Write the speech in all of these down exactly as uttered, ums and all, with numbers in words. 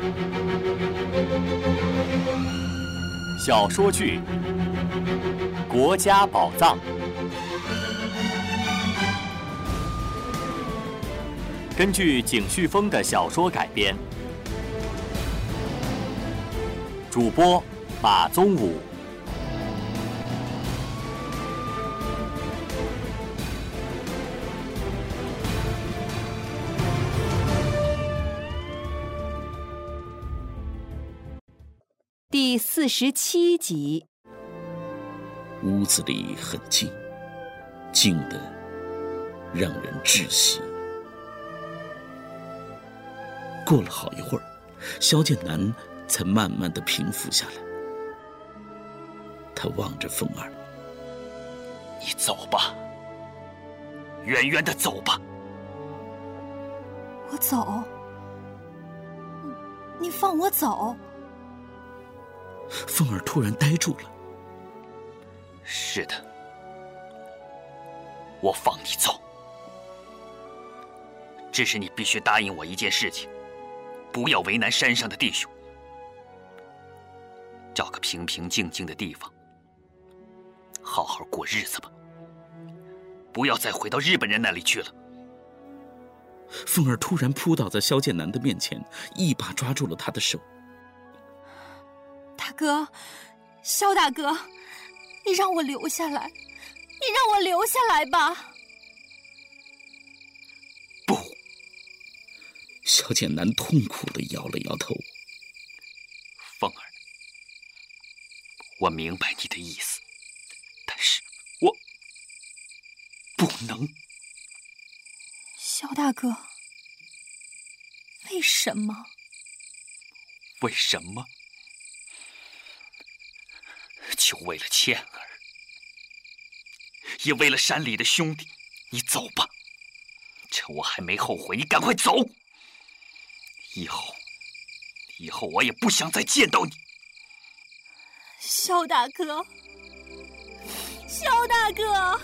小说剧《国家宝藏》根据景旭峰的小说改编，主播马宗武。 第四十七集。 屋子里很静，静得让人窒息。过了好一会儿，萧剑南才慢慢地平复下来。他望着凤儿：“ 你走吧，远远地走吧。” 我走？你放我走？ 凤儿突然呆住了。 是的，我放你走，只是你必须答应我一件事情，不要为难山上的弟兄，找个平平静静的地方，好好过日子吧，不要再回到日本人那里去了。 凤儿突然扑倒在萧剑南的面前，一把抓住了他的手。 大哥，萧大哥，你让我留下来，你让我留下来吧。 不！萧剑南痛苦地摇了摇头。 凤儿，我明白你的意思，但是我不能。 萧大哥，为什么？ 为什么？就为了倩儿，也为了山里的兄弟，你走吧，趁我还没后悔，你赶快走。以后，以后我也不想再见到你。 萧大哥，萧大哥。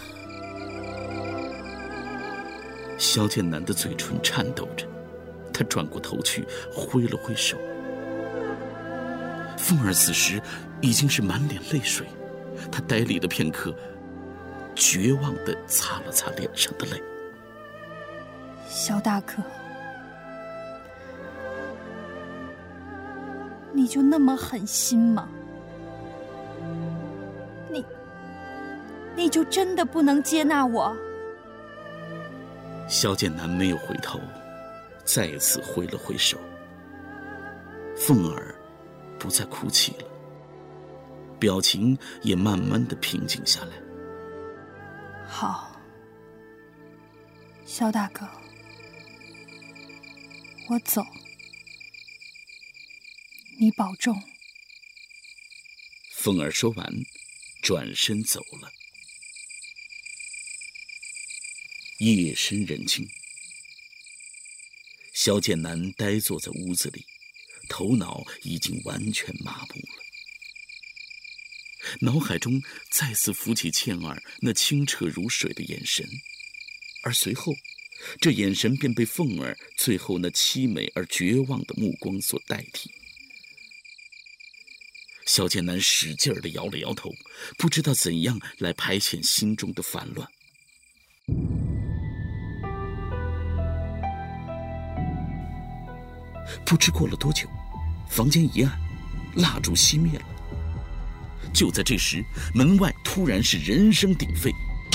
萧剑南的嘴唇颤抖着，他转过头去，挥了挥手。凤儿此时已经是满脸泪水，她呆立了片刻，绝望地擦了擦脸上的泪。 萧大哥，你就那么狠心吗？你，你就真的不能接纳我？ 萧剑南没有回头，再次挥了挥手。凤儿不再哭泣了，表情也慢慢地平静下来。 好，萧大哥，我走，你保重。 凤儿说完，转身走了。夜深人静，萧剑南呆坐在屋子里，头脑已经完全麻木了。脑海中再次浮起倩儿那清澈如水的眼神，而随后这眼神便被凤儿最后那凄美而绝望的目光所代替。萧剑南使劲地摇了摇头，不知道怎样来排遣心中的烦乱。不知过了多久，房间一暗，蜡烛熄灭了。就在这时，门外突然是人声鼎沸，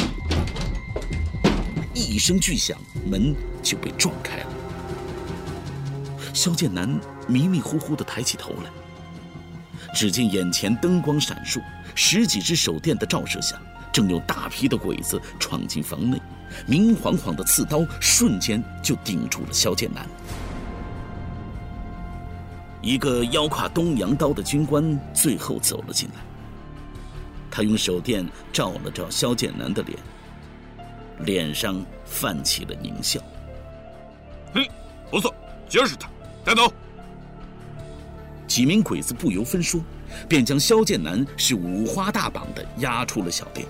一声巨响，门就被撞开了。萧剑南迷迷糊糊地抬起头来，只见眼前灯光闪烁，十几只手电的照射下，正有大批的鬼子闯进房内，明晃晃的刺刀瞬间就顶住了萧剑南。一个腰挎东洋刀的军官最后走了进来，他用手电照了照萧剑南的脸，脸上泛起了狞笑。 嗯，不错，就是他，带走。 几名鬼子不由分说，便将萧剑南是五花大绑的押出了小店。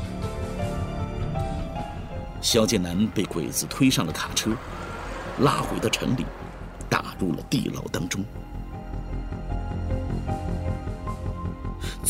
萧剑南被鬼子推上了卡车，拉回到城里，打入了地牢当中。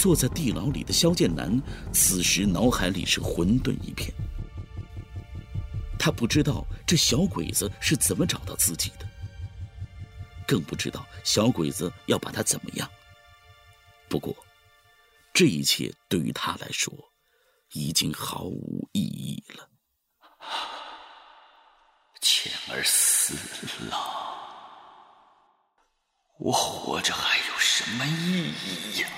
坐在地牢里的萧剑南，此时脑海里是混沌一片。他不知道这小鬼子是怎么找到自己的，更不知道小鬼子要把他怎么样。不过，这一切对于他来说，已经毫无意义了。 倩儿死了，我活着还有什么意义呀？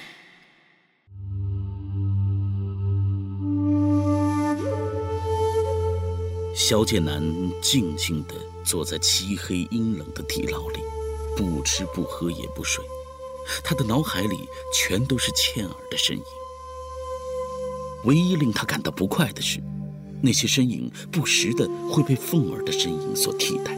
萧剑南静静地坐在漆黑阴冷的地牢里，不吃不喝也不睡，他的脑海里全都是倩儿的身影。唯一令他感到不快的是，那些身影不时地会被凤儿的身影所替代。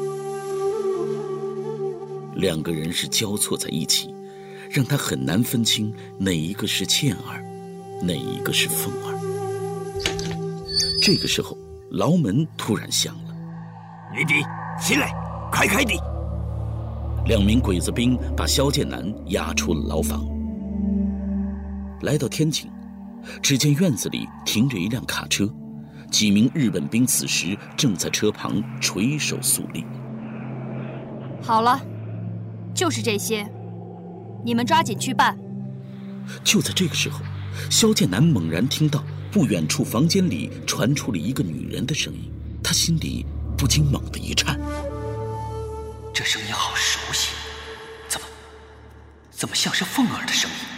两个人是交错在一起，让他很难分清哪一个是倩儿，哪一个是凤儿。这个时候，牢门突然响了。 女帝，起来，快开地！ 两名鬼子兵把萧剑南押出了牢房。来到天井，只见院子里停着一辆卡车，几名日本兵此时正在车旁垂手肃立。 好了，就是这些，你们抓紧去办。 就在这个时候，萧剑南猛然听到不远处房间里传出了一个女人的声音，他心里不禁猛地一颤。 这声音好熟悉，怎么怎么像是凤儿的声音？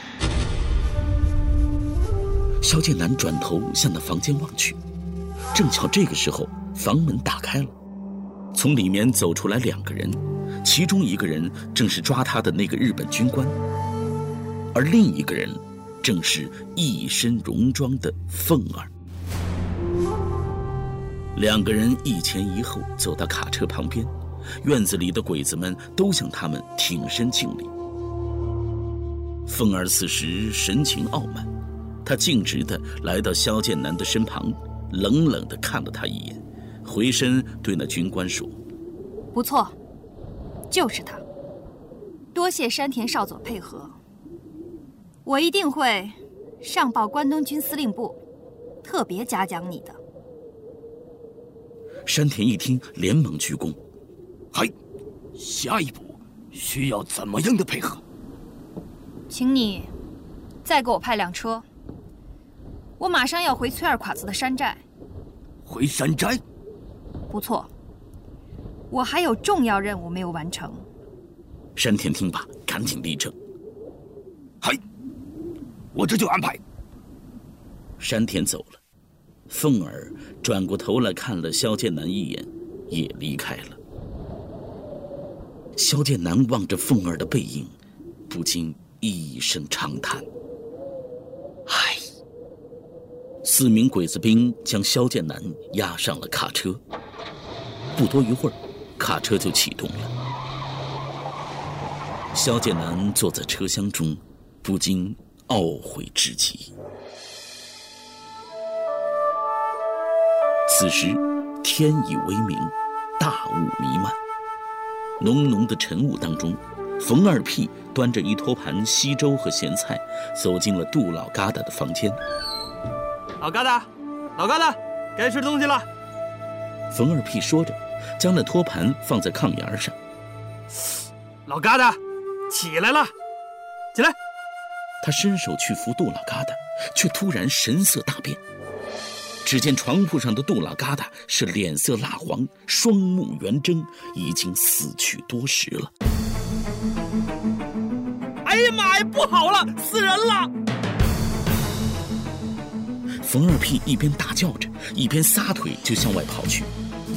萧剑南转头向那房间望去，正巧这个时候房门打开了，从里面走出来两个人，其中一个人正是抓他的那个日本军官，而另一个人正是一身戎装的凤儿。两个人一前一后走到卡车旁边，院子里的鬼子们都向他们挺身敬礼。凤儿此时神情傲慢，他径直地来到萧剑南的身旁，冷冷地看了他一眼，回身对那军官说： 不错，就是他。多谢山田少佐配合，我一定会上报关东军司令部，特别嘉奖你的。 山田一听，连忙鞠躬： 嗨，下一步需要怎么样的配合？ 请你再给我派辆车，我马上要回崔二侉子的山寨。 回山寨？ 不错，我还有重要任务没有完成。 山田听罢，赶紧立正： 嗨，我这就安排。 山田走了，凤儿转过头来看了萧剑南一眼，也离开了。萧剑南望着凤儿的背影，不禁一声长叹：唉。四名鬼子兵将萧剑南押上了卡车，不多一会儿，卡车就启动了。萧剑南坐在车厢中，不禁懊悔至极。此时天已微明，大雾弥漫，浓浓的晨雾当中，冯二屁端着一托盘稀粥和咸菜走进了杜老疙瘩的房间。 老疙瘩，老疙瘩，该吃东西了。 冯二屁说着，将那托盘放在炕沿上。 老疙瘩，起来了，起来！ 他伸手去扶杜老疙瘩，却突然神色大变。只见床铺上的杜老疙瘩是脸色蜡黄，双目圆睁，已经死去多时了。 哎呀妈呀，不好了，死人了！ 冯二屁一边大叫着，一边撒腿就向外跑去。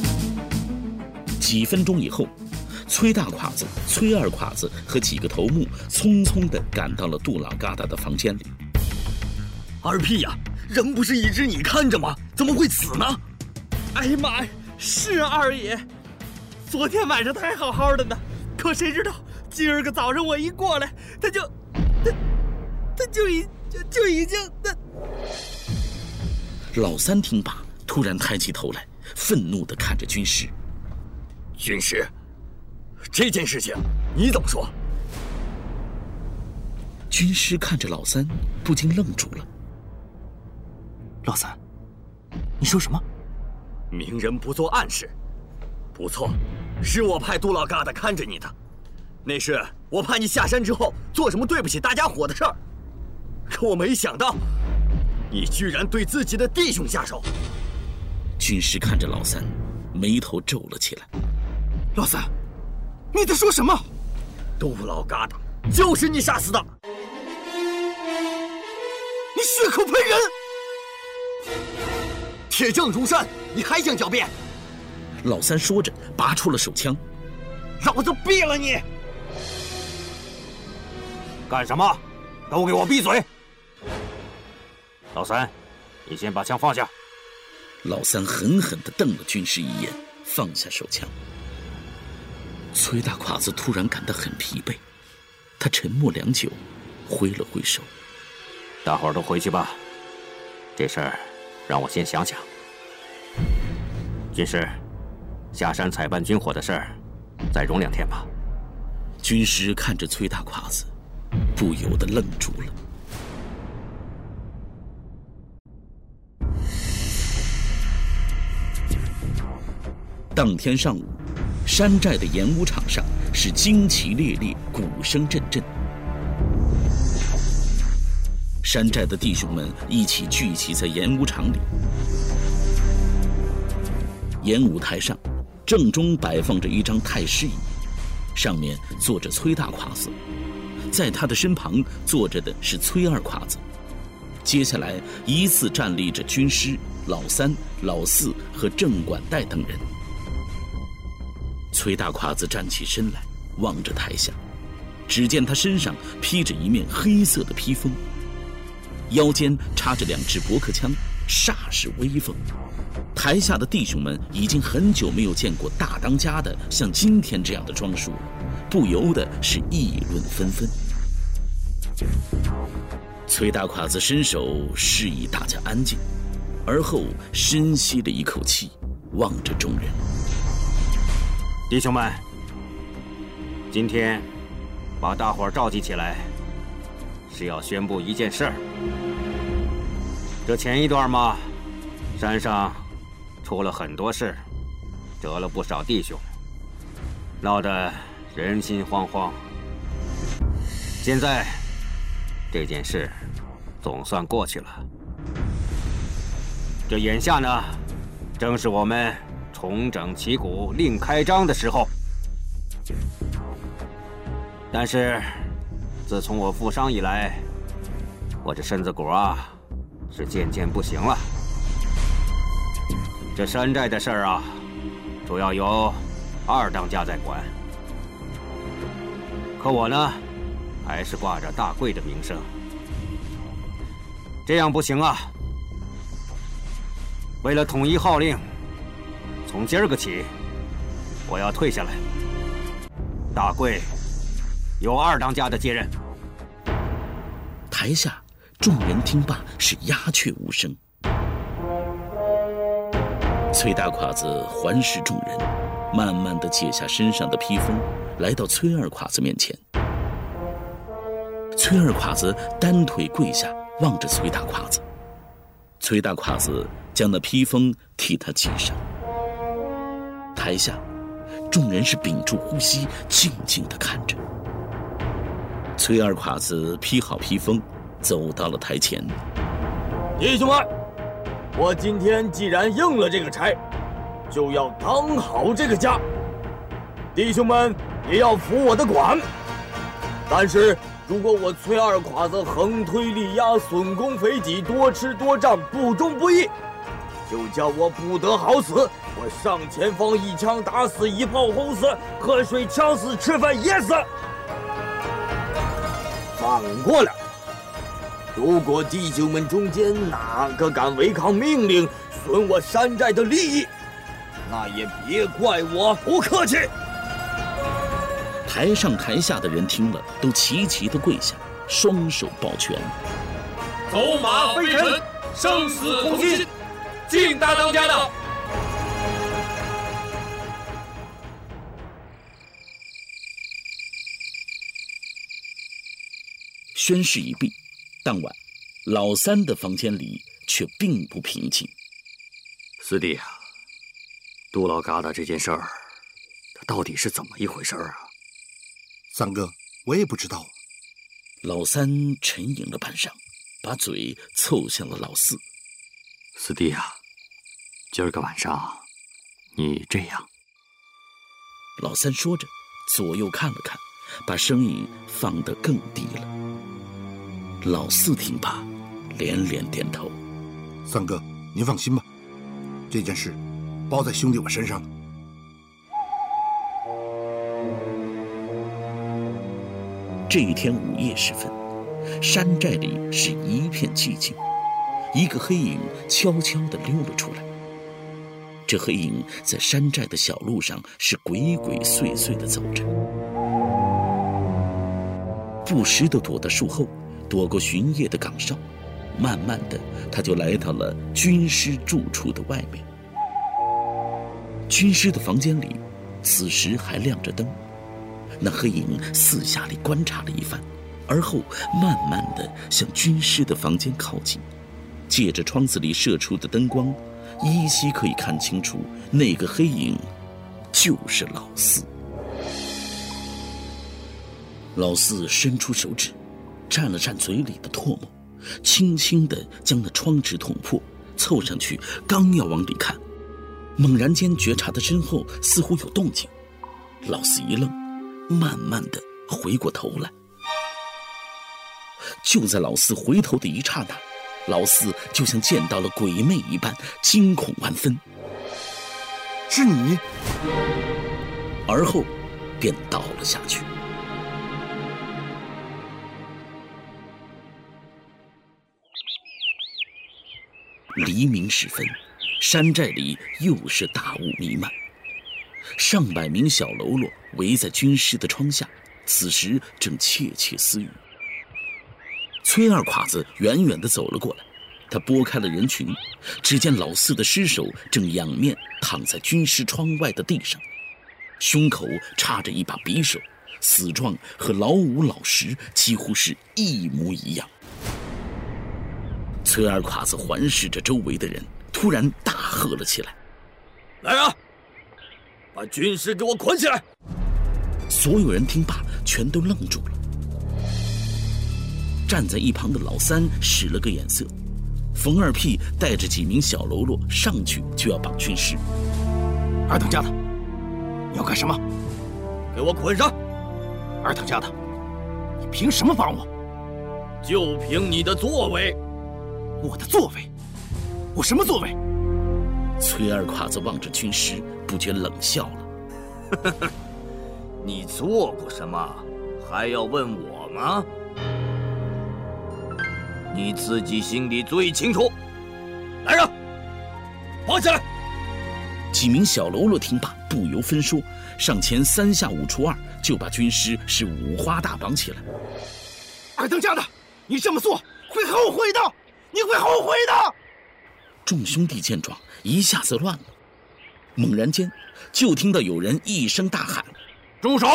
几分钟以后，崔大侉子、崔二侉子和几个头目匆匆地赶到了杜老疙瘩的房间里。 二屁呀，人不是一直你看着吗？怎么会死呢？ 哎呀妈呀，是啊，二爷，昨天晚上他还好好的呢，可谁知道今儿个早上我一过来，他就他他就已就就已经他。 老三听罢，突然抬起头来，愤怒地看着军师。 军师，这件事情你怎么说？ 军师看着老三，不禁愣住了。 老三，你说什么？ 明人不做暗事。不错，是我派杜老疙瘩看着你的。那是我怕你下山之后做什么对不起大家伙的事儿。可我没想到，你居然对自己的弟兄下手。 军师看着老三，眉头皱了起来。 老三，你在说什么？ 杜老疙瘩就是你杀死的！ 你血口喷人！ 铁证如山，你还想狡辩？ 老三说着，拔出了手枪。 老子毙了你！ 干什么？都给我闭嘴！老三，你先把枪放下。 老三狠狠地瞪了军师一眼，放下手枪。崔大胯子突然感到很疲惫，他沉默良久，挥了挥手：“ 大伙儿都回去吧，这事儿让我先想想。军师，下山采办军火的事儿，再容两天吧。” 军师看着崔大胯子，不由得愣住了。当天上午，山寨的演武场上是旌旗猎猎，鼓声阵阵。山寨的弟兄们一起聚集在演武场里。演武台上，正中摆放着一张太师椅，上面坐着崔大胯子，在他的身旁坐着的是崔二胯子。接下来依次站立着军师、老三、老四和郑管带等人。崔大胯子站起身来，望着台下，只见他身上披着一面黑色的披风，腰间插着两支驳壳枪，煞是威风。台下的弟兄们已经很久没有见过大当家的像今天这样的装束了，不由得是议论纷纷。崔大胯子伸手示意大家安静，而后深吸了一口气，望着众人：“ 弟兄们，今天把大伙儿召集起来，是要宣布一件事儿。这前一段嘛，山上出了很多事，得了不少弟兄，闹得人心惶惶。现在这件事总算过去了。这眼下呢，正是我们重整旗鼓、另开张的时候。但是，自从我负伤以来，我这身子骨啊，是渐渐不行了。这山寨的事儿啊，主要由二当家在管。可我呢，还是挂着大贵的名声。这样不行啊！为了统一号令，从今儿个起，我要退下来。大贵由二当家的接任。 台下众人听罢是鸦雀无声。崔大胯子环视众人，慢慢地解下身上的披风，来到崔二胯子面前。崔二胯子单腿跪下，望着崔大胯子。崔大胯子将那披风替他系上。台下众人是屏住呼吸，静静地看着。崔二胯子披好披风，走到了台前。 弟兄们，我今天既然应了这个差，就要当好这个家。弟兄们也要服我的管。但是如果我崔二胯子横推力压，损功肥己，多吃多占，不忠不义，就叫我不得好死。我上前方一枪打死，一炮轰死，喝水呛死，吃饭噎死。反过来，如果弟兄们中间哪个敢违抗命令，损我山寨的利益，那也别怪我不客气。 台上台下的人听了，都齐齐的跪下，双手抱拳。 走马飞尘，生死同心，敬大当家的。 宣誓已毕，当晚老三的房间里却并不平静。 四弟啊，杜老疙瘩这件事儿，他到底是怎么一回事啊？ 三哥，我也不知道。 老三沉吟了半晌，把嘴凑向了老四。 四弟啊，今儿个晚上你这样。 老三说着，左右看了看，把声音放得更低了。老四听罢，连连点头。 三哥，您放心吧，这件事包在兄弟我身上了。 这一天午夜时分，山寨里是一片寂静，一个黑影悄悄地溜了出来。这黑影在山寨的小路上是鬼鬼祟祟地走着，不时地躲到树后，躲过巡夜的岗哨。慢慢的，他就来到了军师住处的外面。军师的房间里，此时还亮着灯。那黑影四下里观察了一番，而后慢慢地向军师的房间靠近。借着窗子里射出的灯光，依稀可以看清楚，那个黑影就是老四。老四伸出手指，蘸了蘸嘴里的唾沫，轻轻地将那窗纸捅破，凑上去刚要往里看，猛然间觉察的身后似乎有动静。老四一愣，慢慢地回过头来。就在老四回头的一刹那，老四就像见到了鬼魅一般，惊恐万分。 是你？ 而后便倒了下去。黎明时分，山寨里又是大雾弥漫，上百名小喽啰围在军师的窗下，此时正窃窃私语。崔二侉子远远地走了过来，他拨开了人群，只见老四的尸首正仰面躺在军师窗外的地上，胸口插着一把匕首，死状和老五老十几乎是一模一样。崔二侉子环视着周围的人，突然大喝了起来：“ 来啊，把军师给我捆起来！” 所有人听罢全都愣住了。站在一旁的老三使了个眼色，冯二屁带着几名小喽啰上去就要绑军师。 二当家的，你要干什么？ 给我捆上！ 二当家的，你凭什么绑我？ 就凭你的作为。 我的作为？我什么作为？ 崔二侉子望着军师，不觉冷笑了。 你做过什么，还要问我吗？你自己心里最清楚。来人，绑起来！ 几名小喽啰听罢，不由分说，上前三下五除二就把军师是五花大绑起来。 二当家的，你这么做会后悔的，你会后悔的！ 众兄弟见状，一下子乱了。猛然间，就听到有人一声大喊：“ 住手！”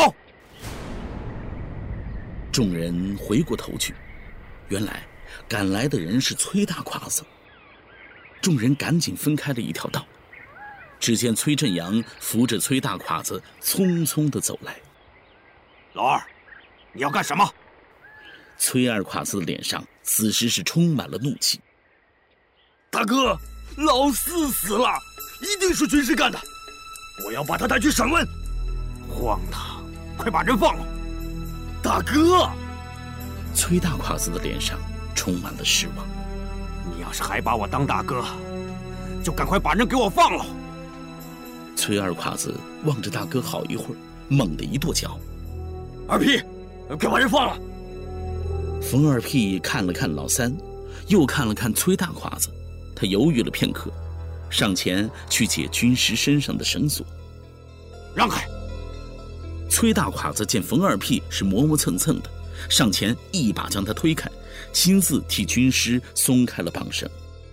众人回过头去，原来赶来的人是崔大侉子。众人赶紧分开了一条道，只见崔振阳扶着崔大侉子匆匆地走来。 老二，你要干什么？ 崔二侉子的脸上此时是充满了怒气。 大哥，老四死了，一定是军师干的，我要把他带去审问。 荒唐，快把人放了！ 大哥， 崔大侉子的脸上充满了失望。 你要是还把我当大哥，就赶快把人给我放了！ 崔二侉子望着大哥好一会儿，猛地一跺脚：“ 二屁，快把人放了！” 冯二屁看了看老三，又看了看崔大侉子，他犹豫了片刻，上前去解军师身上的绳索。 让开！ 崔大侉子见冯二屁是磨磨蹭蹭的，上前一把将他推开，亲自替军师松开了绑绳。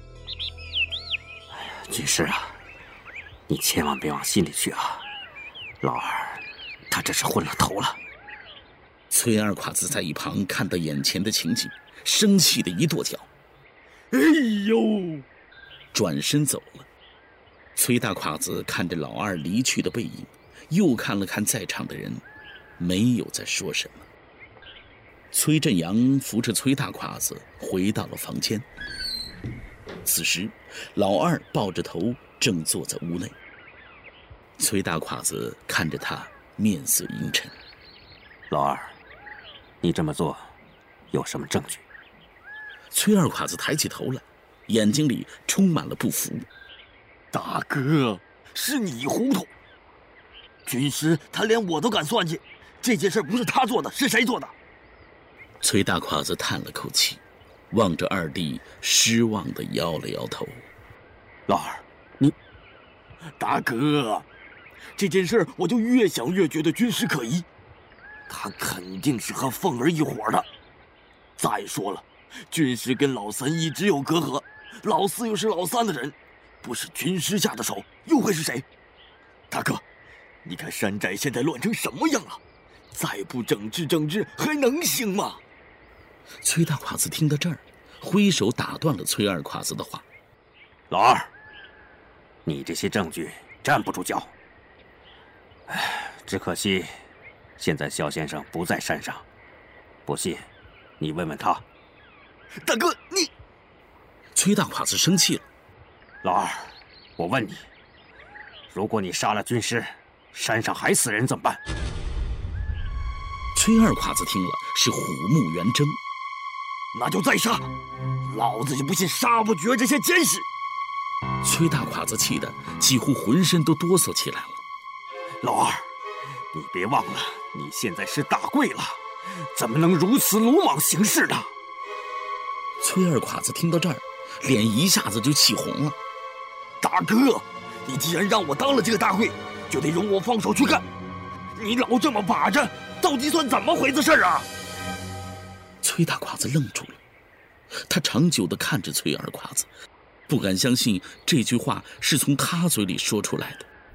哎呀，军师啊，你千万别往心里去啊！老二，他这是昏了头了。 崔二侉子在一旁看到眼前的情景，生气的一跺脚：“ 哎呦！” 转身走了。崔大侉子看着老二离去的背影，又看了看在场的人，没有再说什么。崔振阳扶着崔大侉子回到了房间。此时，老二抱着头正坐在屋内。崔大侉子看着他，面色阴沉：“ 老二，你这么做有什么证据？” 崔二侉子抬起头来，眼睛里充满了不服。 大哥，是你糊涂。军师他连我都敢算计，这件事不是他做的，是谁做的？ 崔大侉子叹了口气，望着二弟，失望地摇了摇头。 老二，你…… 大哥，这件事我就越想越觉得军师可疑，他肯定是和凤儿一伙的。再说了，军师跟老三一直有隔阂，老四又是老三的人。不是军师下的手，又会是谁？大哥，你看山寨现在乱成什么样了？再不整治整治，还能行吗？ 崔大侉子听到这儿，挥手打断了崔二侉子的话：“ 老二，你这些证据站不住脚。唉，只可惜，现在肖先生不在山上。不信，你问问他。” 大哥，你…… 崔大侉子生气了。 老二，我问你，如果你杀了军师，山上还死人怎么办？ 崔二侉子听了是虎目圆睁， 那就再杀，老子就不信杀不绝这些奸细。 崔大侉子气得几乎浑身都哆嗦起来了。 老二，你别忘了，你现在是大贵了，怎么能如此鲁莽行事呢？ 崔二侉子听到这儿，脸一下子就气红了。 大哥，你既然让我当了这个大贵，就得容我放手去干。你老这么把着，到底算怎么回事啊？ 崔大侉子愣住了，他长久地看着崔二侉子，不敢相信这句话是从他嘴里说出来的。